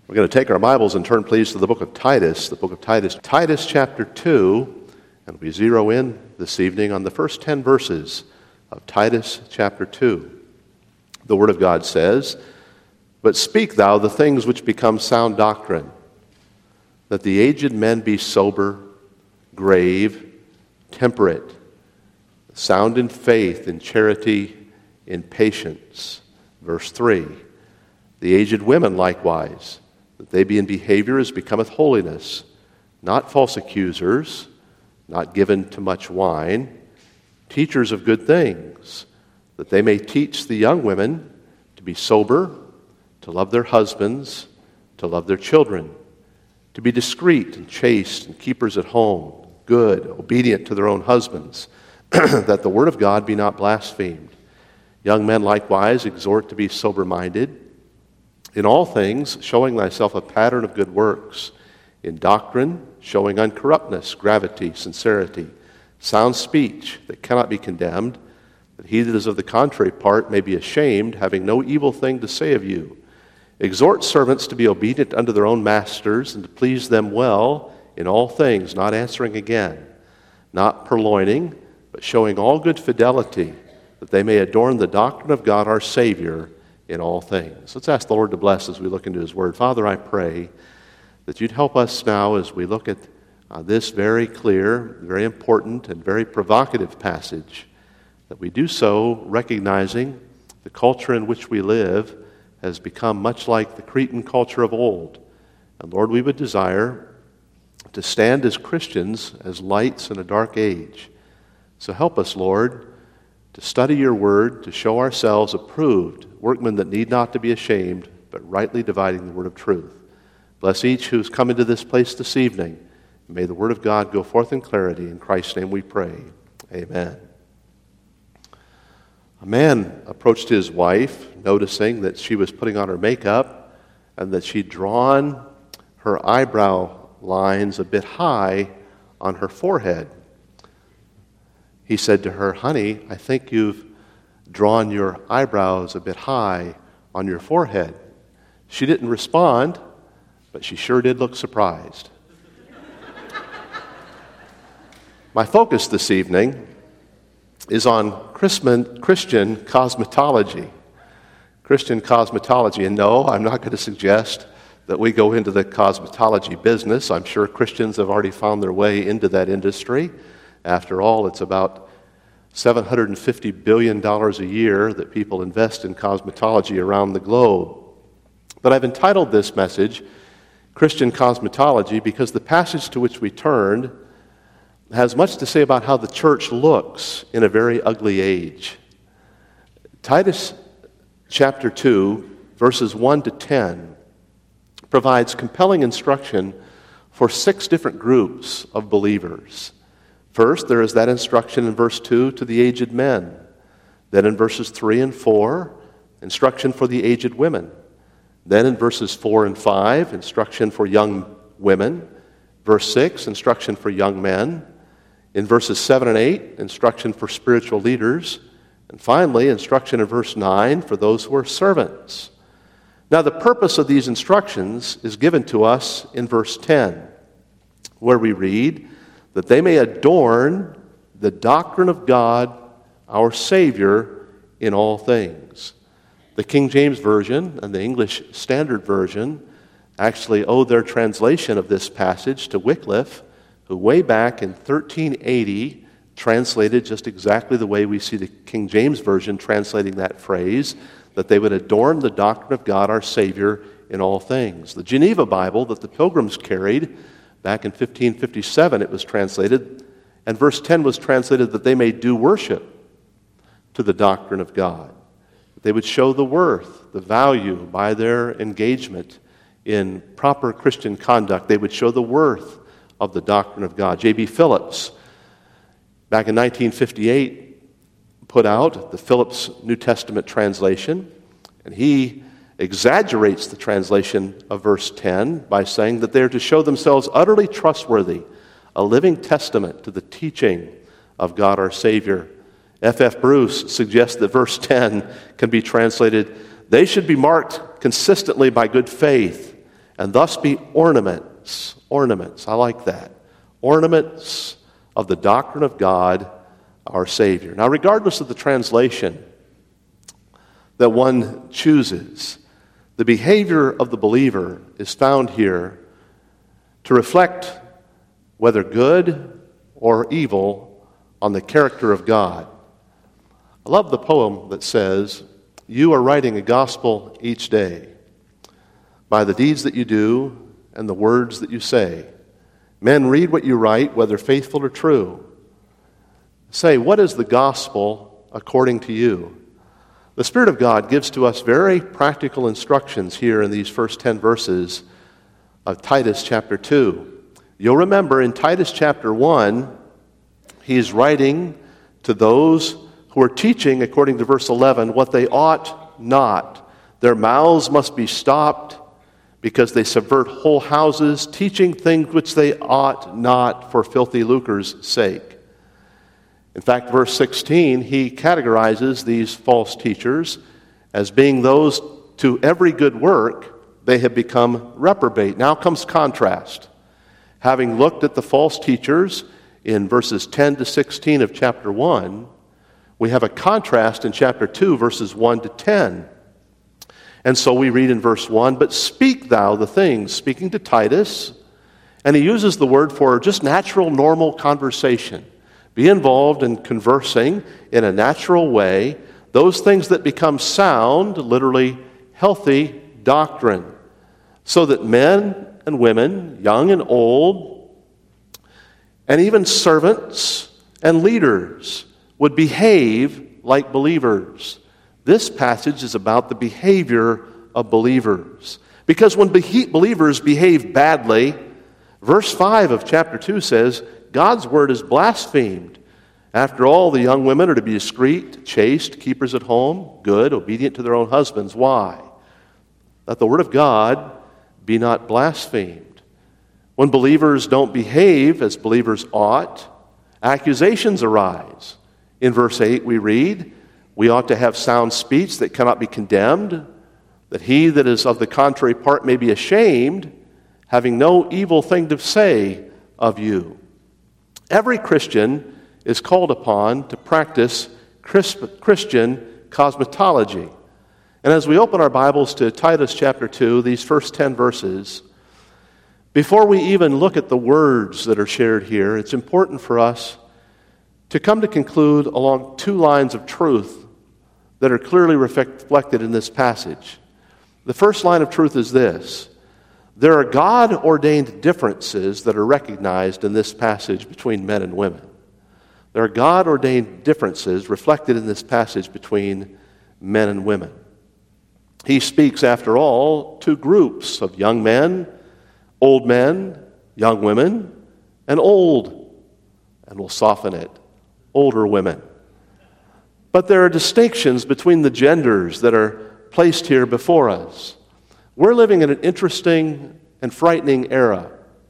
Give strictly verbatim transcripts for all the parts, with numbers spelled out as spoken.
We're going to take our Bibles and turn, please, to the book of Titus, the book of Titus, Titus chapter two, and we zero in this evening on the first ten verses of Titus chapter two. The Word of God says, "But speak thou the things which become sound doctrine, that the aged men be sober, grave, temperate, sound in faith, in charity, in patience." Verse three, "The aged women likewise, that they be in behavior as becometh holiness, not false accusers, not given to much wine, teachers of good things, that they may teach the young women to be sober, to love their husbands, to love their children, to be discreet and chaste and keepers at home, good, obedient to their own husbands, that the word of God be not blasphemed. Young men likewise exhort to be sober-minded, in all things showing thyself a pattern of good works, in doctrine showing uncorruptness, gravity, sincerity, sound speech that cannot be condemned, that he that is of the contrary part may be ashamed, having no evil thing to say of you. Exhort servants to be obedient unto their own masters, and to please them well in all things, not answering again, not purloining, but showing all good fidelity, that they may adorn the doctrine of God our Savior in all things." Let's ask the Lord to bless as we look into His Word. Father, I pray that You'd help us now as we look at uh, this very clear, very important, and very provocative passage, that we do so recognizing the culture in which we live has become much like the Cretan culture of old. And Lord, we would desire to stand as Christians as lights in a dark age. So help us, Lord, to study Your Word, to show ourselves approved, workmen that need not to be ashamed, but rightly dividing the word of truth. Bless each who's come into this place this evening. May the Word of God go forth in clarity. In Christ's name we pray. Amen. A man approached his wife, noticing that she was putting on her makeup and that she'd drawn her eyebrow lines a bit high on her forehead. He said to her, "Honey, I think you've drawn your eyebrows a bit high on your forehead." She didn't respond, but she sure did look surprised. My focus this evening is on Christian cosmetology. Christian cosmetology. And no, I'm not going to suggest that we go into the cosmetology business. I'm sure Christians have already found their way into that industry. After all, it's about seven hundred fifty billion dollars a year that people invest in cosmetology around the globe. But I've entitled this message, Christian Cosmetology, because the passage to which we turned has much to say about how the church looks in a very ugly age. Titus chapter two, verses one to ten, provides compelling instruction for six different groups of believers. First, there is that instruction in verse two to the aged men. Then in verses three and four, instruction for the aged women. Then in verses four and five, instruction for young women. Verse six, instruction for young men. In verses seven and eight, instruction for spiritual leaders. And finally, instruction in verse nine for those who are servants. Now, the purpose of these instructions is given to us in verse ten, where we read, that they may adorn the doctrine of God, our Savior, in all things. The King James Version and the English Standard Version actually owe their translation of this passage to Wycliffe, who way back in thirteen eighty translated just exactly the way we see the King James Version translating that phrase, that they would adorn the doctrine of God, our Savior, in all things. The Geneva Bible that the Pilgrims carried, back in fifteen fifty-seven, it was translated, and verse ten was translated that they may do worship to the doctrine of God. That they would show the worth, the value by their engagement in proper Christian conduct. They would show the worth of the doctrine of God. J B Phillips, back in nineteen fifty-eight, put out the Phillips New Testament translation, and he exaggerates the translation of verse ten by saying that they are to show themselves utterly trustworthy, a living testament to the teaching of God our Savior. F F Bruce suggests that verse ten can be translated, they should be marked consistently by good faith and thus be ornaments. Ornaments, I like that. Ornaments of the doctrine of God, our Savior. Now, regardless of the translation that one chooses, the behavior of the believer is found here to reflect whether good or evil on the character of God. I love the poem that says, "You are writing a gospel each day by the deeds that you do and the words that you say. Men read what you write, whether faithful or true. Say, what is the gospel according to you?" The Spirit of God gives to us very practical instructions here in these first ten verses of Titus chapter two. You'll remember in Titus chapter one, he's writing to those who are teaching, according to verse eleven, what they ought not. Their mouths must be stopped because they subvert whole houses, teaching things which they ought not for filthy lucre's sake. In fact, verse sixteen, he categorizes these false teachers as being those to every good work they have become reprobate. Now comes contrast. Having looked at the false teachers in verses ten to sixteen of chapter one, we have a contrast in chapter two, verses one to ten. And so we read in verse one, "But speak thou the things," speaking to Titus, and he uses the word for just natural, normal conversation. Be involved in conversing in a natural way, those things that become sound, literally healthy doctrine, so that men and women, young and old, and even servants and leaders would behave like believers. This passage is about the behavior of believers. Because when be- believers behave badly, verse five of chapter two says, God's word is blasphemed. After all, the young women are to be discreet, chaste, keepers at home, good, obedient to their own husbands. Why? That the word of God be not blasphemed. When believers don't behave as believers ought, accusations arise. In verse eight we read, we ought to have sound speech that cannot be condemned, that he that is of the contrary part may be ashamed, having no evil thing to say of you. Every Christian is called upon to practice Christian cosmetology. And as we open our Bibles to Titus chapter two, these first ten verses, before we even look at the words that are shared here, it's important for us to come to conclude along two lines of truth that are clearly reflected in this passage. The first line of truth is this: there are God-ordained differences that are recognized in this passage between men and women. There are God-ordained differences reflected in this passage between men and women. He speaks, after all, to groups of young men, old men, young women, and old, and we'll soften it, older women. But there are distinctions between the genders that are placed here before us. We're living in an interesting and frightening era.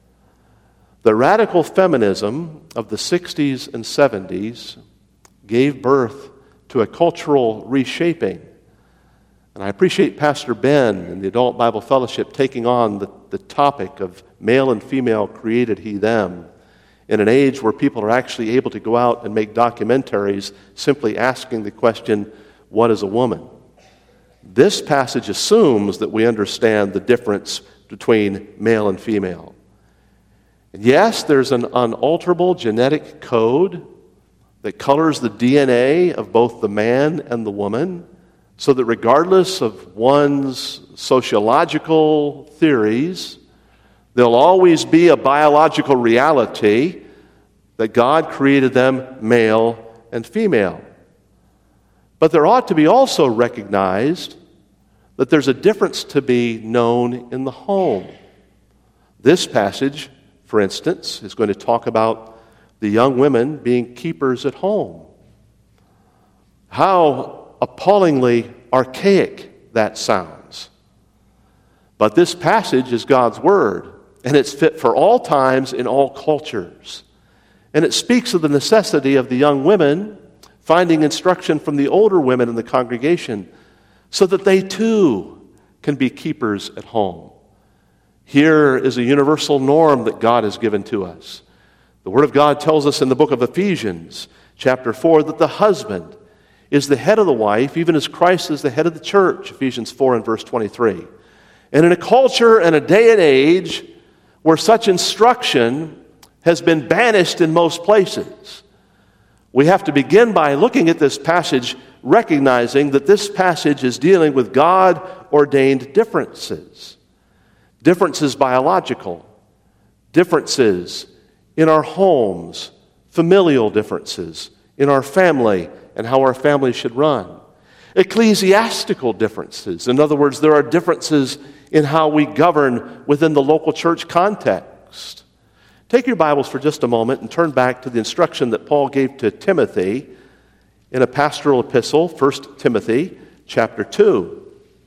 The radical feminism of the sixties and seventies gave birth to a cultural reshaping. And I appreciate Pastor Ben and the Adult Bible Fellowship taking on the, the topic of male and female created he, them, in an age where people are actually able to go out and make documentaries simply asking the question, what is a woman? This passage assumes that we understand the difference between male and female. And yes, there's an unalterable genetic code that colors the D N A of both the man and the woman, so that regardless of one's sociological theories, there'll always be a biological reality that God created them male and female. But there ought to be also recognized that there's a difference to be known in the home. This passage, for instance, is going to talk about the young women being keepers at home. How appallingly archaic that sounds. But this passage is God's word, and it's fit for all times in all cultures. And it speaks of the necessity of the young women finding instruction from the older women in the congregation so that they too can be keepers at home. Here is a universal norm that God has given to us. The Word of God tells us in the book of Ephesians, chapter four, that the husband is the head of the wife, even as Christ is the head of the church, Ephesians four and verse twenty-three. And in a culture and a day and age where such instruction has been banished in most places, we have to begin by looking at this passage, recognizing that this passage is dealing with God-ordained differences. Differences biological, differences in our homes, familial differences in our family and how our family should run. Ecclesiastical differences. In other words, there are differences in how we govern within the local church context. Take your Bibles for just a moment and turn back to the instruction that Paul gave to Timothy in a pastoral epistle, First Timothy chapter two.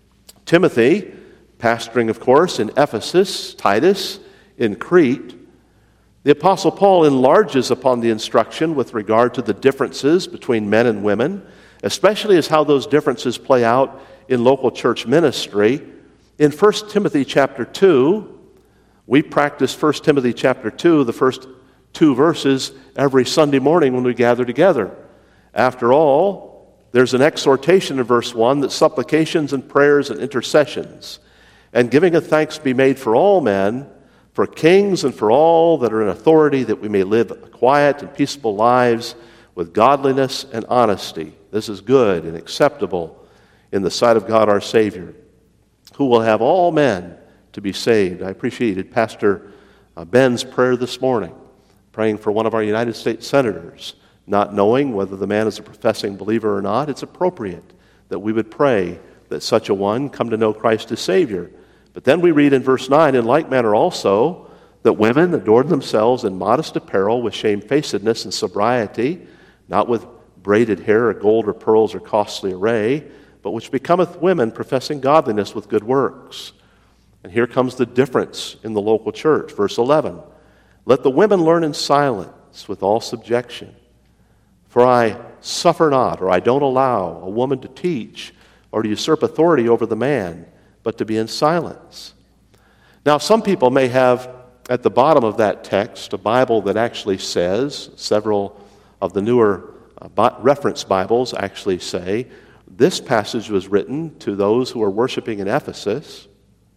Timothy, pastoring, of course, in Ephesus, Titus in Crete. The Apostle Paul enlarges upon the instruction with regard to the differences between men and women, especially as how those differences play out in local church ministry. In First Timothy chapter two, we practice First Timothy chapter two, the first two verses, every Sunday morning when we gather together. After all, there's an exhortation in verse one that supplications and prayers and intercessions and giving of thanks be made for all men, for kings and for all that are in authority, that we may live quiet and peaceable lives with godliness and honesty. This is good and acceptable in the sight of God our Savior, who will have all men to be saved. I appreciated Pastor Ben's prayer this morning, praying for one of our United States senators, not knowing whether the man is a professing believer or not. It's appropriate that we would pray that such a one come to know Christ as Savior. But then we read in verse nine, in like manner also, that women adorn themselves in modest apparel with shamefacedness and sobriety, not with braided hair or gold or pearls or costly array, but which becometh women professing godliness with good works. And here comes the difference in the local church. Verse eleven, let the women learn in silence with all subjection. For I suffer not, or I don't allow a woman to teach or to usurp authority over the man, but to be in silence. Now, some people may have at the bottom of that text a Bible that actually says, several of the newer uh, reference Bibles actually say, this passage was written to those who were worshiping in Ephesus.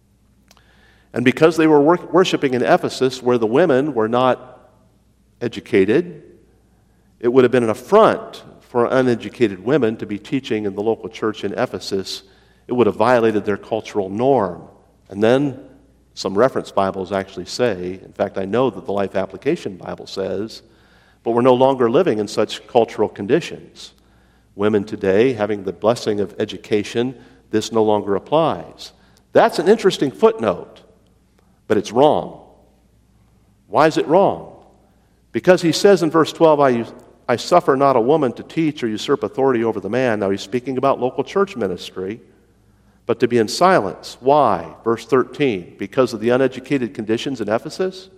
And because they were wor- worshiping in Ephesus, where the women were not educated, it would have been an affront for uneducated women to be teaching in the local church in Ephesus. It would have violated their cultural norm. And then some reference Bibles actually say, in fact, I know that the Life Application Bible says, but we're no longer living in such cultural conditions. Women today, having the blessing of education, this no longer applies. That's an interesting footnote, but it's wrong. Why is it wrong? Because he says in verse twelve, I, I suffer not a woman to teach or usurp authority over the man. Now he's speaking about local church ministry, but to be in silence. Why? Verse thirteen, because of the uneducated conditions in Ephesus?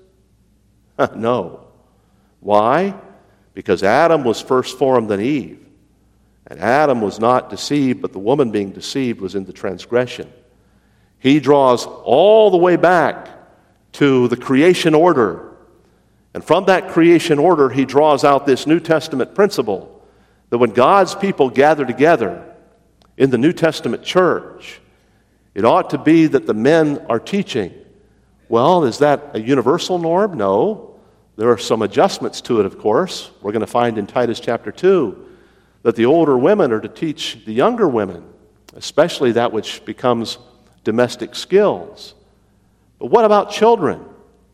No. Why? Because Adam was first formed than Eve. And Adam was not deceived, but the woman being deceived was in the transgression. He draws all the way back to the creation order. And from that creation order, he draws out this New Testament principle that when God's people gather together in the New Testament church, it ought to be that the men are teaching. Well, is that a universal norm? No. There are some adjustments to it, of course. We're going to find in Titus chapter two that the older women are to teach the younger women, especially that which becomes domestic skills. But what about children?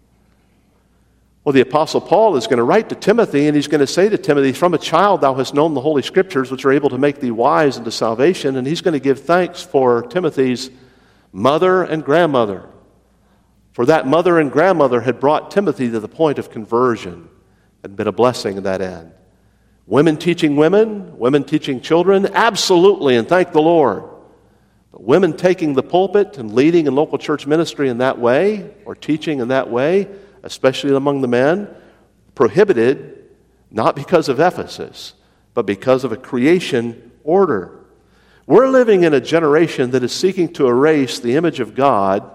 Well, the Apostle Paul is going to write to Timothy, and he's going to say to Timothy, from a child thou hast known the Holy Scriptures, which are able to make thee wise unto salvation. And he's going to give thanks for Timothy's mother and grandmother. For that mother and grandmother had brought Timothy to the point of conversion and been a blessing in that end. Women teaching women, women teaching children, absolutely, and thank the Lord. But women taking the pulpit and leading in local church ministry in that way, or teaching in that way, especially among the men, prohibited, not because of Ephesus, but because of a creation order. We're living in a generation that is seeking to erase the image of God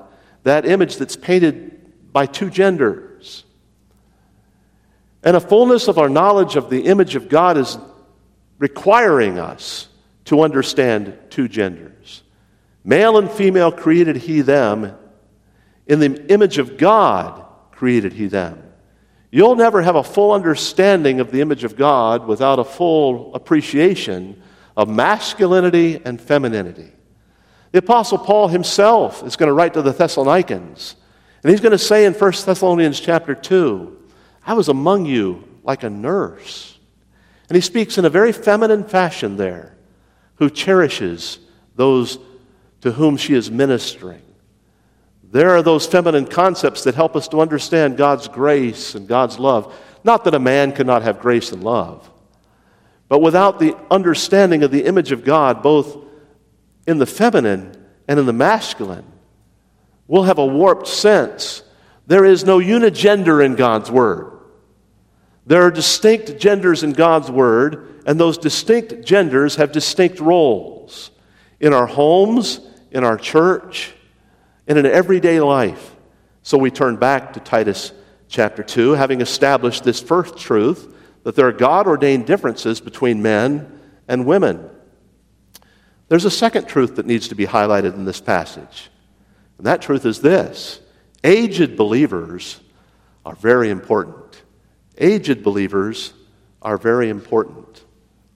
that image that's painted by two genders. And a fullness of our knowledge of the image of God is requiring us to understand two genders. Male and female created he them. In the image of God created he them. You'll never have a full understanding of the image of God without a full appreciation of masculinity and femininity. The Apostle Paul himself is going to write to the Thessalonians, and he's going to say in First Thessalonians chapter two, I was among you like a nurse. And he speaks in a very feminine fashion there, who cherishes those to whom she is ministering. There are those feminine concepts that help us to understand God's grace and God's love. Not that a man cannot have grace and love, but without the understanding of the image of God, both in the feminine and in the masculine, we'll have a warped sense. There is no unigender in God's Word. There are distinct genders in God's Word, and those distinct genders have distinct roles in our homes, in our church, and in everyday life. So we turn back to Titus chapter two, having established this first truth, that there are God-ordained differences between men and women. There's a second truth that needs to be highlighted in this passage. And that truth is this: aged believers are very important. Aged believers are very important.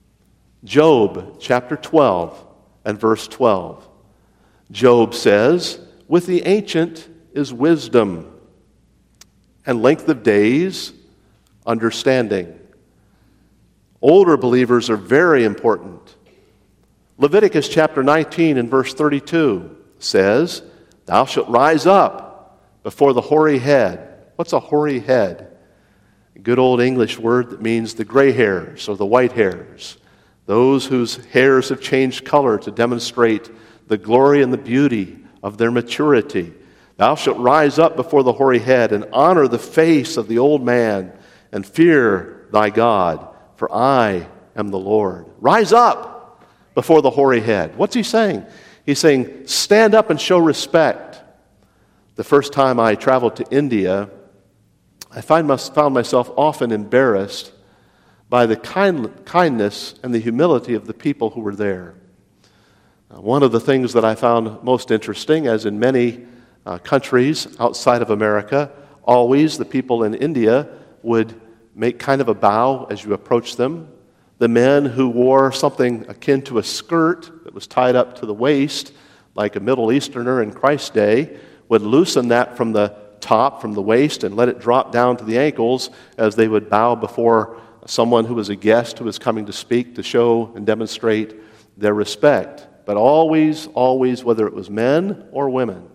Job chapter twelve and verse twelve. Job says, with the ancient is wisdom, and length of days, understanding. Older believers are very important. Leviticus chapter nineteen and verse thirty-two says, thou shalt rise up before the hoary head. What's a hoary head? A good old English word that means the gray hairs or the white hairs. Those whose hairs have changed color to demonstrate the glory and the beauty of their maturity. Thou shalt rise up before the hoary head and honor the face of the old man and fear thy God, for I am the Lord. Rise up before the hoary head. What's he saying? He's saying, stand up and show respect. The first time I traveled to India, I find my, found myself often embarrassed by the kind, kindness and the humility of the people who were there. Uh, one of the things that I found most interesting, as in many uh, countries outside of America, always the people in India would make kind of a bow as you approach them. The men who wore something akin to a skirt that was tied up to the waist, like a Middle Easterner in Christ's day, would loosen that from the top, from the waist, and let it drop down to the ankles as they would bow before someone who was a guest who was coming to speak, to show and demonstrate their respect. But always, always, whether it was men or women,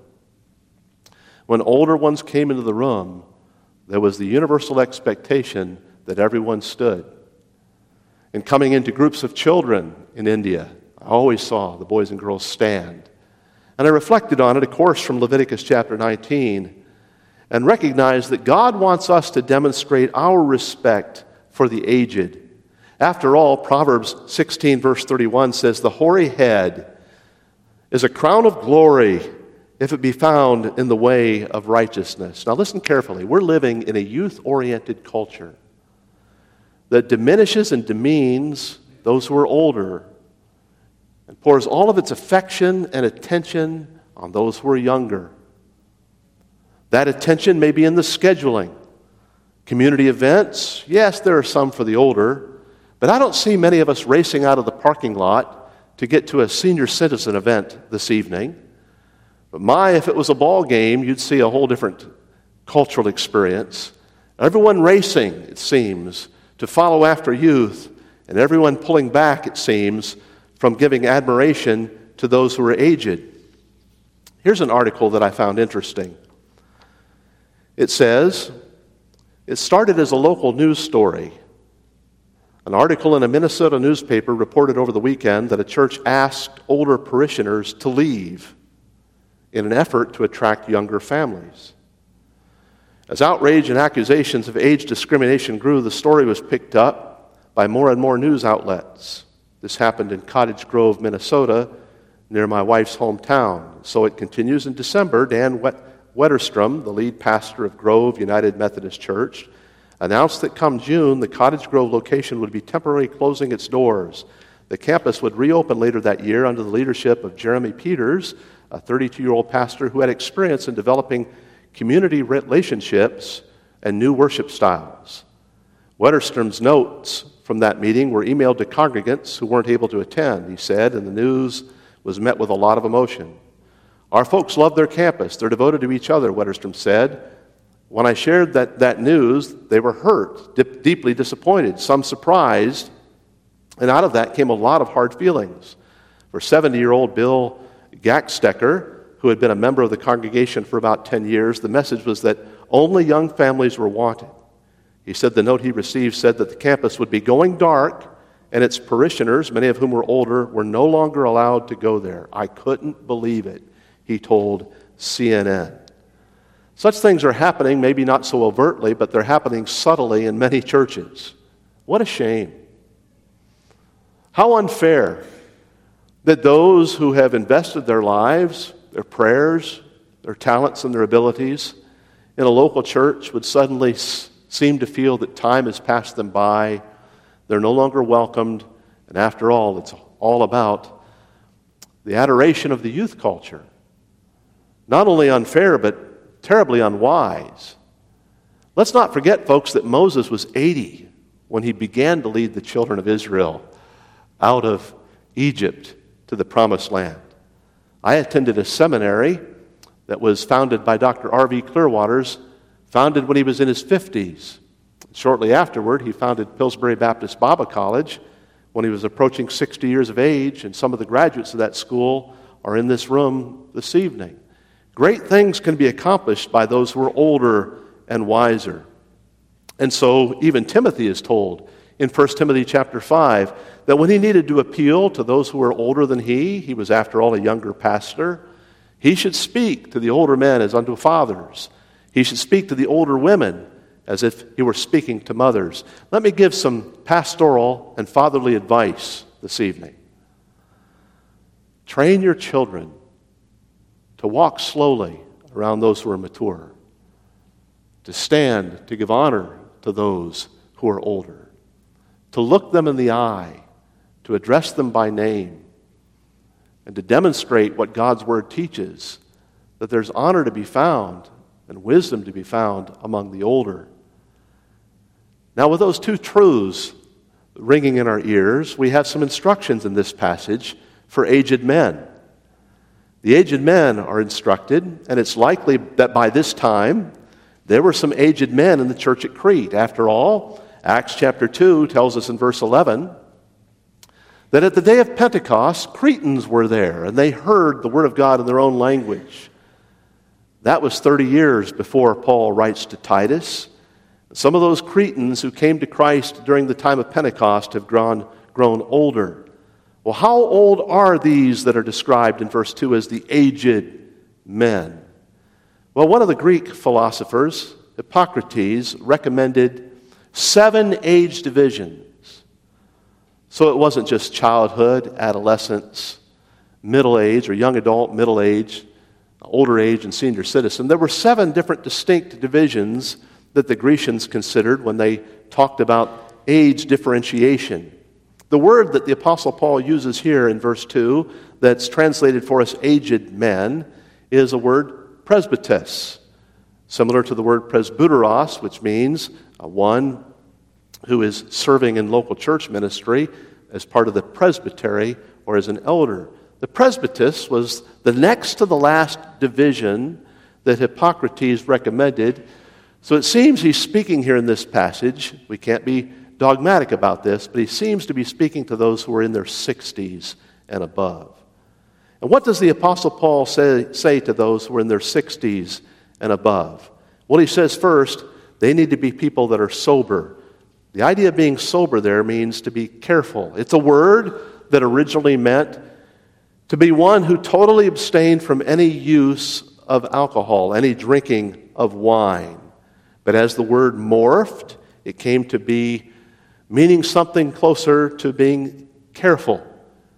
when older ones came into the room, there was the universal expectation that everyone stood. And coming into groups of children in India, I always saw the boys and girls stand. And I reflected on it, of course, from Leviticus chapter nineteen, and recognized that God wants us to demonstrate our respect for the aged. After all, Proverbs sixteen verse thirty-one says, the hoary head is a crown of glory if it be found in the way of righteousness. Now listen carefully. We're living in a youth-oriented culture that diminishes and demeans those who are older and pours all of its affection and attention on those who are younger. That attention may be in the scheduling. Community events, yes, there are some for the older, but I don't see many of us racing out of the parking lot to get to a senior citizen event this evening. But my, if it was a ball game, you'd see a whole different cultural experience. Everyone racing, it seems, to follow after youth, and everyone pulling back, it seems, from giving admiration to those who are aged. Here's an article that I found interesting. It says, it started as a local news story. An article in a Minnesota newspaper reported over the weekend that a church asked older parishioners to leave in an effort to attract younger families. As outrage and accusations of age discrimination grew, the story was picked up by more and more news outlets. This happened in Cottage Grove, Minnesota, near my wife's hometown. So it continues in December. Dan Wetterstrom, the lead pastor of Grove United Methodist Church, announced that come June, the Cottage Grove location would be temporarily closing its doors. The campus would reopen later that year under the leadership of Jeremy Peters, a thirty-two-year-old pastor who had experience in developing community relationships and new worship styles. Wetterstrom's notes from that meeting were emailed to congregants who weren't able to attend, he said, and the news was met with a lot of emotion. Our folks love their campus. They're devoted to each other, Wetterstrom said. When I shared that, that news, they were hurt, dip, deeply disappointed, some surprised, and out of that came a lot of hard feelings. For seventy-year-old Bill Gackstecker, who had been a member of the congregation for about ten years, the message was that only young families were wanted. He said the note he received said that the campus would be going dark and its parishioners, many of whom were older, were no longer allowed to go there. I couldn't believe it, he told C N N. Such things are happening, maybe not so overtly, but they're happening subtly in many churches. What a shame. How unfair that those who have invested their lives, their prayers, their talents, and their abilities in a local church would suddenly s- seem to feel that time has passed them by, they're no longer welcomed, and after all, it's all about the adoration of the youth culture. Not only unfair, but terribly unwise. Let's not forget, folks, that Moses was eighty when he began to lead the children of Israel out of Egypt to the Promised Land. I attended a seminary that was founded by Doctor R V Clearwaters, founded when he was in his fifties. Shortly afterward, he founded Pillsbury Baptist Bible College when he was approaching sixty years of age, and some of the graduates of that school are in this room this evening. Great things can be accomplished by those who are older and wiser. And so even Timothy is told in First Timothy chapter five that when he needed to appeal to those who were older than he, he was after all a younger pastor, he should speak to the older men as unto fathers. He should speak to the older women as if he were speaking to mothers. Let me give some pastoral and fatherly advice this evening. Train your children to walk slowly around those who are mature, to stand, to give honor to those who are older, to look them in the eye, to address them by name, and to demonstrate what God's Word teaches, that there's honor to be found and wisdom to be found among the older. Now, with those two truths ringing in our ears, we have some instructions in this passage for aged men. The aged men are instructed, and it's likely that by this time there were some aged men in the church at Crete. After all, Acts chapter two tells us in verse eleven that at the day of Pentecost, Cretans were there, and they heard the word of God in their own language. That was thirty years before Paul writes to Titus. Some of those Cretans who came to Christ during the time of Pentecost have grown, grown older. Well, how old are these that are described in verse two as the aged men? Well, one of the Greek philosophers, Hippocrates, recommended seven age divisions. So it wasn't just childhood, adolescence, middle age, or young adult, middle age, older age, and senior citizen. There were seven different distinct divisions that the Grecians considered when they talked about age differentiation. The word that the Apostle Paul uses here in verse two that's translated for us aged men is a word presbytes, similar to the word presbyteros, which means uh, one who is serving in local church ministry as part of the presbytery or as an elder. The presbyteros was the next to the last division that Hippocrates recommended. So it seems he's speaking here in this passage. We can't be dogmatic about this, but he seems to be speaking to those who are in their sixties and above. And what does the Apostle Paul say, say to those who are in their sixties and above? Well, he says first, they need to be people that are sober. The idea of being sober there means to be careful. It's a word that originally meant to be one who totally abstained from any use of alcohol, any drinking of wine. But as the word morphed, it came to be meaning something closer to being careful.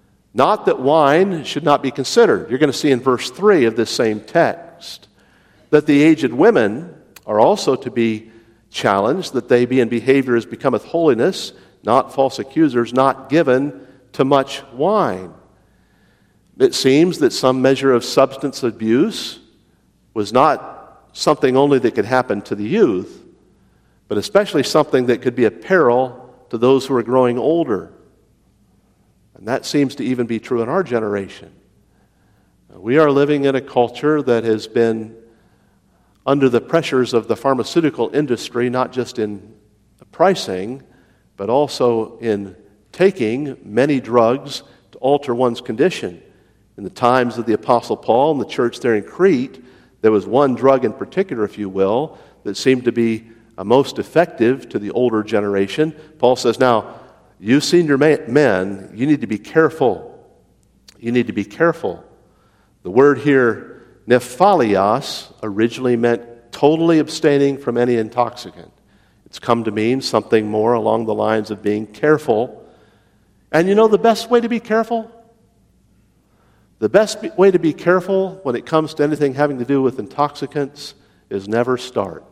Not that wine should not be considered. You're going to see in verse three of this same text that the aged women are also to be challenged, that they be in behavior as becometh holiness, not false accusers, not given to much wine. It seems that some measure of substance abuse was not something only that could happen to the youth, but especially something that could be a peril to those who are growing older. And that seems to even be true in our generation. We are living in a culture that has been under the pressures of the pharmaceutical industry, not just in pricing, but also in taking many drugs to alter one's condition. In the times of the Apostle Paul and the church there in Crete, there was one drug in particular, if you will, that seemed to be uh, most effective to the older generation. Paul says, now, you senior men, you need to be careful. You need to be careful. The word here, nephalios, originally meant totally abstaining from any intoxicant. It's come to mean something more along the lines of being careful. And you know the best way to be careful? The best way to be careful when it comes to anything having to do with intoxicants is never start.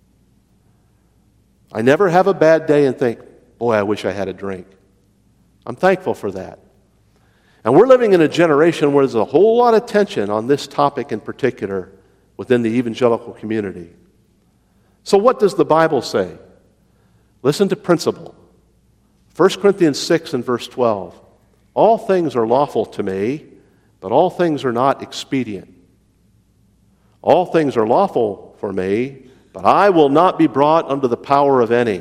I never have a bad day and think, boy, I wish I had a drink. I'm thankful for that. And we're living in a generation where there's a whole lot of tension on this topic in particular within the evangelical community. So what does the Bible say? Listen to principle. First Corinthians six and verse twelve. All things are lawful to me, but all things are not expedient. All things are lawful for me, but I will not be brought under the power of any.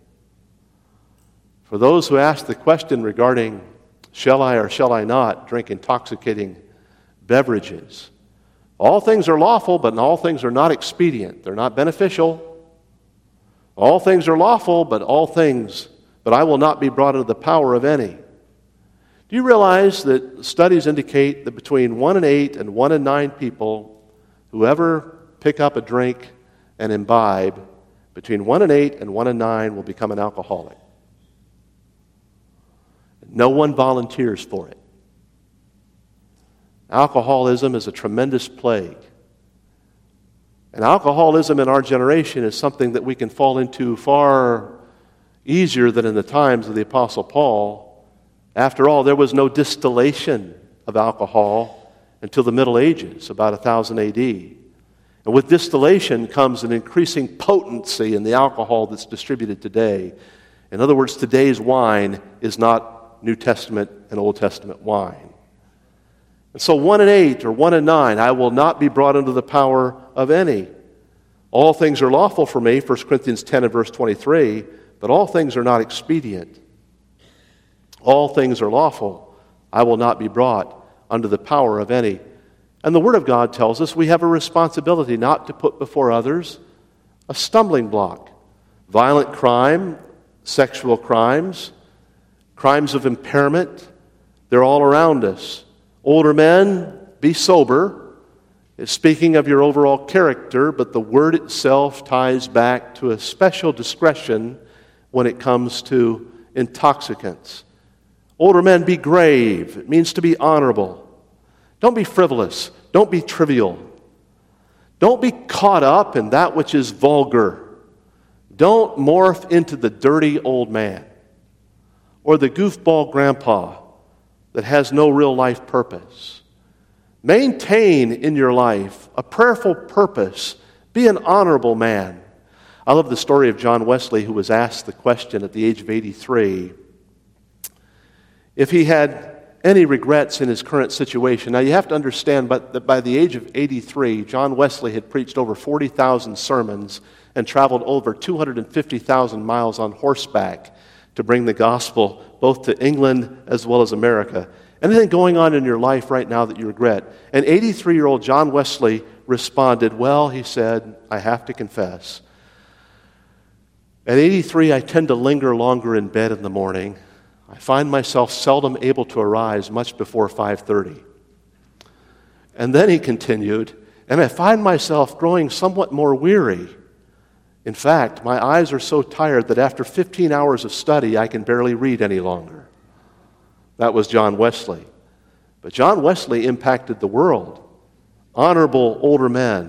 For those who ask the question regarding shall I or shall I not drink intoxicating beverages, all things are lawful, but all things are not expedient. They're not beneficial. All things are lawful, but all things, but I will not be brought under the power of any. Do you realize that studies indicate that between one and eight and one and nine people who ever pick up a drink and imbibe, between one and eight and one and nine will become an alcoholic? No one volunteers for it. Alcoholism is a tremendous plague. And alcoholism in our generation is something that we can fall into far easier than in the times of the Apostle Paul. After all, there was no distillation of alcohol until the Middle Ages, about one thousand A D. And with distillation comes an increasing potency in the alcohol that's distributed today. In other words, today's wine is not New Testament and Old Testament wine. And so one and eight or one and nine, I will not be brought under the power of any. All things are lawful for me, First Corinthians ten and verse twenty-three, but all things are not expedient. All things are lawful. I will not be brought under the power of any. And the Word of God tells us we have a responsibility not to put before others a stumbling block. Violent crime, sexual crimes, crimes of impairment, they're all around us. Older men, be sober. It's speaking of your overall character, but the word itself ties back to a special discretion when it comes to intoxicants. Older men, be grave. It means to be honorable. Don't be frivolous. Don't be trivial. Don't be caught up in that which is vulgar. Don't morph into the dirty old man or the goofball grandpa that has no real life purpose. Maintain in your life a prayerful purpose. Be an honorable man. I love the story of John Wesley, who was asked the question at the age of eighty-three if he had any regrets in his current situation. Now you have to understand that by the age of eighty-three, John Wesley had preached over forty thousand sermons and traveled over two hundred fifty thousand miles on horseback to bring the gospel both to England as well as America. Anything going on in your life right now that you regret? And eighty-three-year-old John Wesley responded, well, he said, I have to confess. At eighty-three, I tend to linger longer in bed in the morning. I find myself seldom able to arise much before five thirty. And then he continued, and I find myself growing somewhat more weary. In fact, my eyes are so tired that after fifteen hours of study, I can barely read any longer. That was John Wesley. But John Wesley impacted the world. Honorable older men,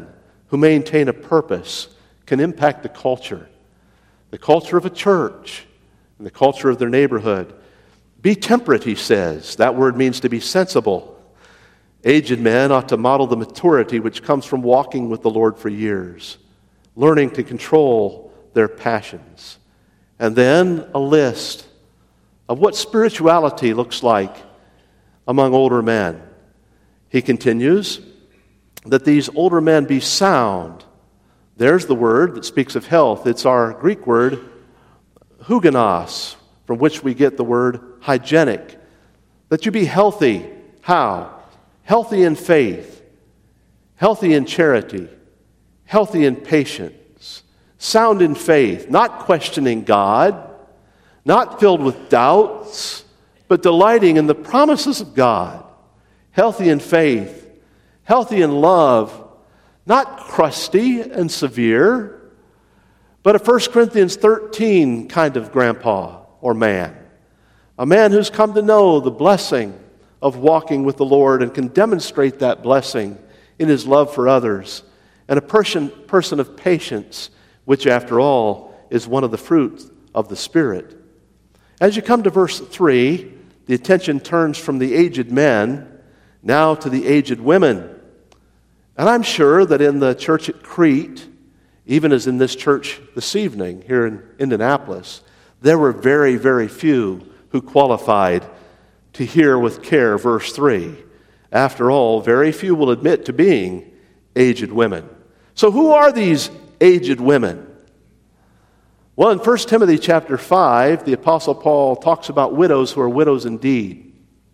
who maintain a purpose can impact the culture, the culture of a church, and the culture of their neighborhood. Be temperate, he says. That word means to be sensible. Aged men ought to model the maturity which comes from walking with the Lord for years, learning to control their passions. And then a list of what spirituality looks like among older men. He continues that these older men be sound. There's the word that speaks of health. It's our Greek word, hugenos, from which we get the word hygienic. That you be healthy. How? Healthy in faith, healthy in charity, healthy in patience, sound in faith, not questioning God, not filled with doubts, but delighting in the promises of God, healthy in faith, healthy in love, not crusty and severe, but a First Corinthians thirteen kind of grandpa or man, a man who's come to know the blessing of walking with the Lord and can demonstrate that blessing in his love for others, and a person, person of patience, which after all is one of the fruits of the Spirit. As you come to verse three, the attention turns from the aged men now to the aged women. And I'm sure that in the church at Crete, even as in this church this evening here in Indianapolis, there were very, very few who qualified to hear with care verse three. After all, very few will admit to being aged women. So who are these aged women? Well, in First Timothy chapter five, the Apostle Paul talks about widows who are widows indeed.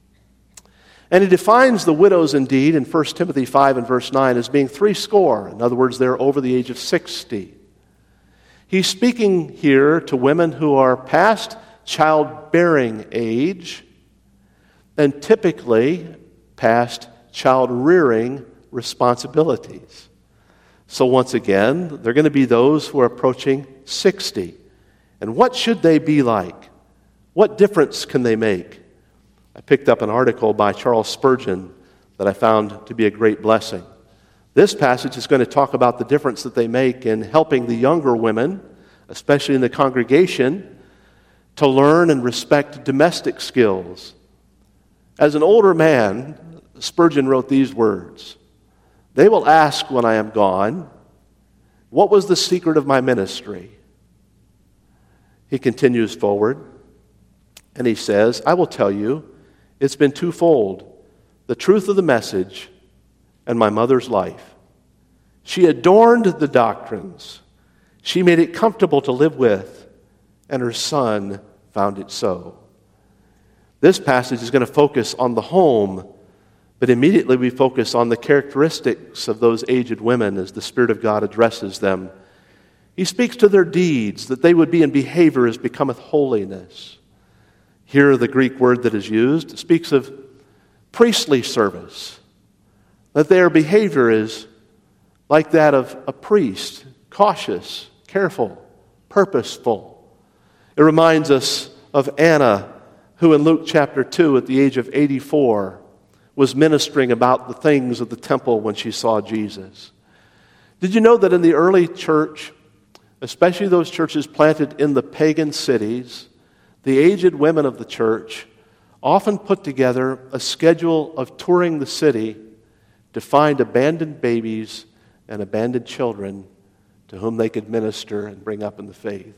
And he defines the widows indeed in First Timothy five and verse nine as being three score. In other words, they're over the age of sixty. He's speaking here to women who are past childbearing age and typically past child-rearing responsibilities. So once again, they're going to be those who are approaching sixty. And what should they be like? What difference can they make? I picked up an article by Charles Spurgeon that I found to be a great blessing. This passage is going to talk about the difference that they make in helping the younger women, especially in the congregation, to learn and respect domestic skills. As an older man, Spurgeon wrote these words: "They will ask when I am gone, what was the secret of my ministry?" He continues forward, and he says, "I will tell you, it's been twofold, the truth of the message and my mother's life. She adorned the doctrines. She made it comfortable to live with, and her son found it so." This passage is going to focus on the home, but immediately we focus on the characteristics of those aged women as the Spirit of God addresses them. He speaks to their deeds, that they would be in behavior as becometh holiness. Here, the Greek word that is used speaks of priestly service, that their behavior is like that of a priest, cautious, careful, purposeful. It reminds us of Anna, who in Luke chapter two, at the age of eighty-four, was ministering about the things of the temple when she saw Jesus. Did you know that in the early church, especially those churches planted in the pagan cities, the aged women of the church often put together a schedule of touring the city to find abandoned babies and abandoned children to whom they could minister and bring up in the faith?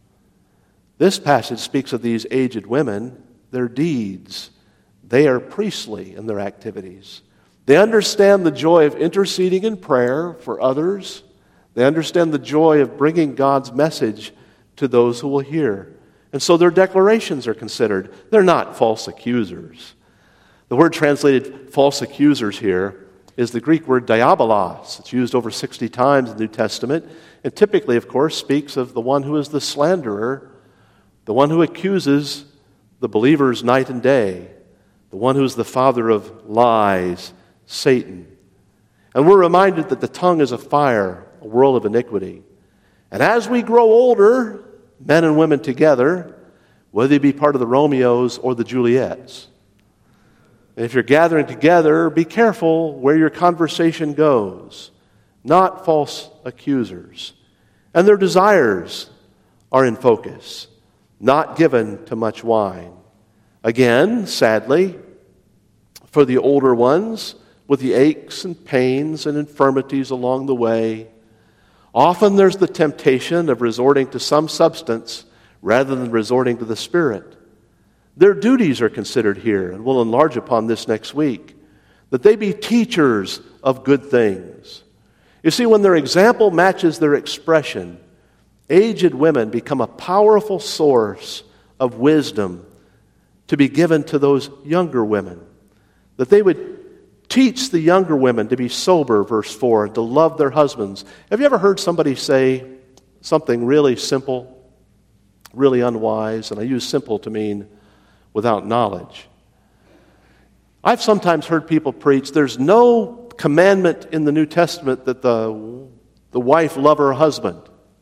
This passage speaks of these aged women, their deeds. They are priestly in their activities. They understand the joy of interceding in prayer for others. They understand the joy of bringing God's message to those who will hear. And so their declarations are considered. They're not false accusers. The word translated false accusers here is the Greek word diabolos. It's used over sixty times in the New Testament, and typically, of course, speaks of the one who is the slanderer, the one who accuses the believers night and day, the one who is the father of lies, Satan. And we're reminded that the tongue is a fire, a world of iniquity. And as we grow older, men and women together, whether you be part of the Romeos or the Juliets, and if you're gathering together, be careful where your conversation goes. not false accusers. And their desires are in focus, not given to much wine. Again, sadly, for the older ones, with the aches and pains and infirmities along the way, often there's the temptation of resorting to some substance rather than resorting to the Spirit. Their duties are considered here, and we'll enlarge upon this next week, that they be teachers of good things. You see, when their example matches their expression, aged women become a powerful source of wisdom to be given to those younger women. That they would teach the younger women to be sober, verse four, and to love their husbands. Have you ever heard somebody say something really simple, really unwise? And I use simple to mean without knowledge. I've sometimes heard people preach, there's no commandment in the New Testament that the, the wife love her husband.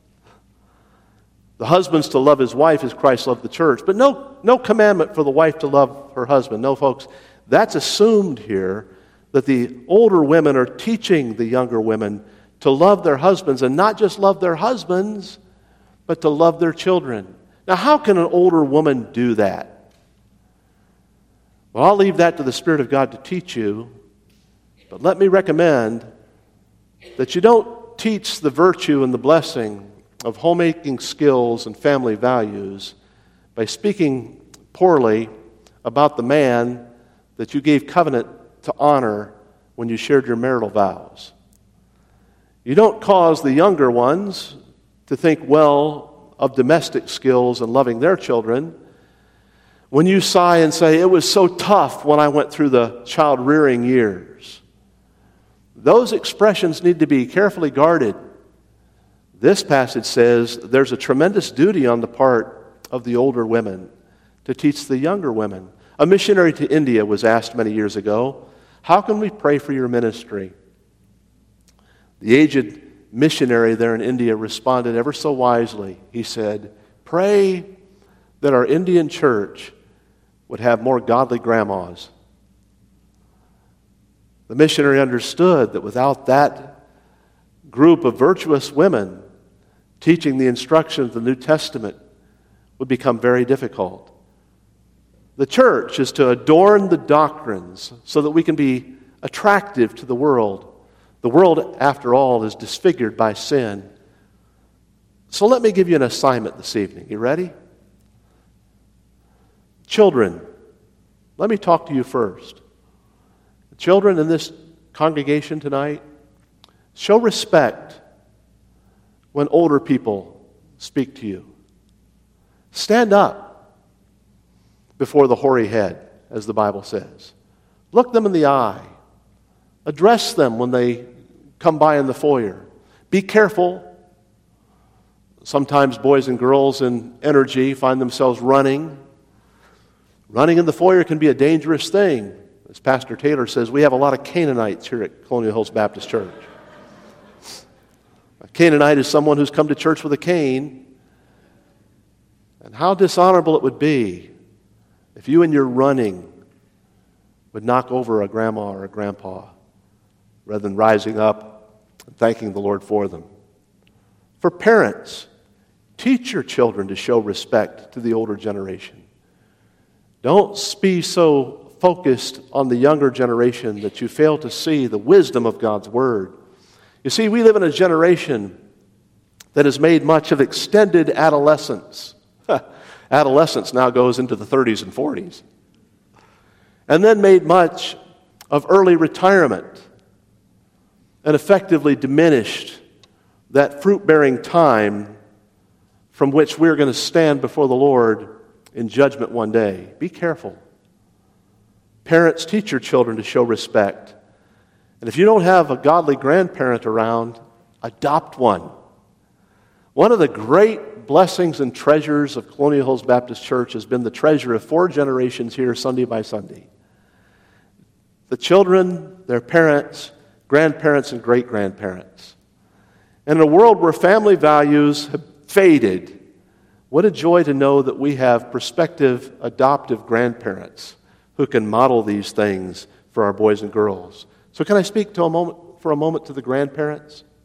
The husband's to love his wife as Christ loved the church. But no, no commandment for the wife to love her husband. No, folks, that's assumed here that the older women are teaching the younger women to love their husbands, and not just love their husbands, but to love their children. Now, how can an older woman do that? Well, I'll leave that to the Spirit of God to teach you, but let me recommend that you don't teach the virtue and the blessing of homemaking skills and family values by speaking poorly about the man that you gave covenant to honor when you shared your marital vows. You don't cause the younger ones to think well of domestic skills and loving their children when you sigh and say, it was so tough when I went through the child-rearing years. Those expressions need to be carefully guarded. This passage says there's a tremendous duty on the part of the older women to teach the younger women. A missionary to India was asked many years ago, how can we pray for your ministry? The aged missionary there in India responded ever so wisely. He said, pray that our Indian church would have more godly grandmas. The missionary understood that without that group of virtuous women teaching the instruction of the New Testament would become very difficult. The church is to adorn the doctrines so that we can be attractive to the world. The world, after all, is disfigured by sin. So let me give you an assignment this evening. You ready? Children, let me talk to you first. Children in this congregation tonight, show respect when older people speak to you. Stand up before the hoary head, as the Bible says. Look them in the eye. Address them when they come by in the foyer. Be careful. Sometimes boys and girls in energy find themselves running. Running in the foyer can be a dangerous thing. As Pastor Taylor says, we have a lot of Canaanites here at Colonial Hills Baptist Church. A Canaanite is someone who's come to church with a cane. And how dishonorable it would be if you in your running would knock over a grandma or a grandpa rather than rising up and thanking the Lord for them. For parents, teach your children to show respect to the older generation. Don't be so focused on the younger generation that you fail to see the wisdom of God's Word. You see, we live in a generation that has made much of extended adolescence. Adolescence now goes into the thirties and forties. And then made much of early retirement and effectively diminished that fruit-bearing time from which we're going to stand before the Lord in judgment one day. Be careful. Parents, teach your children to show respect. And if you don't have a godly grandparent around, adopt one. One of the great blessings and treasures of Colonial Hills Baptist Church has been the treasure of four generations here Sunday by Sunday. The children, their parents, grandparents, and great-grandparents. And in a world where family values have faded, what a joy to know that we have prospective adoptive grandparents who can model these things for our boys and girls. So can I speak to a moment, for a moment to the grandparents?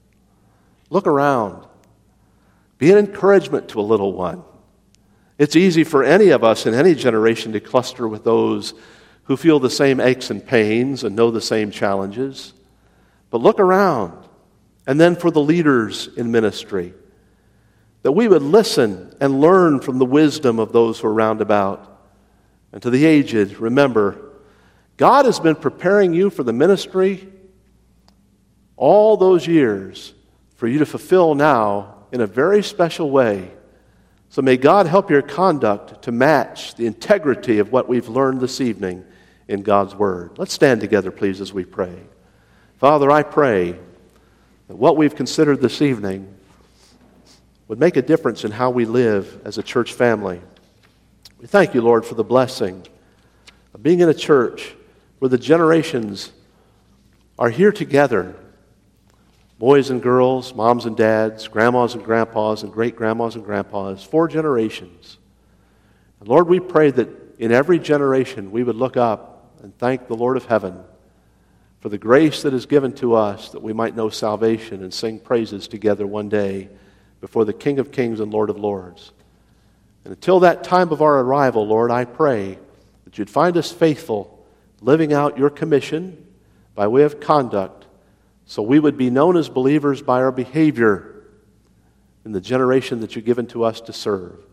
Look around. Be an encouragement to a little one. It's easy for any of us in any generation to cluster with those who feel the same aches and pains and know the same challenges. But look around. And then for the leaders in ministry, that we would listen and learn from the wisdom of those who are round about. And to the aged, remember, God has been preparing you for the ministry all those years for you to fulfill now in a very special way. So may God help your conduct to match the integrity of what we've learned this evening in God's Word. Let's stand together, please, as we pray. Father, I pray that what we've considered this evening would make a difference in how we live as a church family. We thank you, Lord, for the blessing of being in a church where the generations are here together. Boys and girls, moms and dads, grandmas and grandpas, and great-grandmas and grandpas, four generations. And Lord, we pray that in every generation we would look up and thank the Lord of heaven for the grace that is given to us that we might know salvation and sing praises together one day before the King of Kings and Lord of Lords. And until that time of our arrival, Lord, I pray that you'd find us faithful, living out your commission by way of conduct, so we would be known as believers by our behavior in the generation that you've given to us to serve.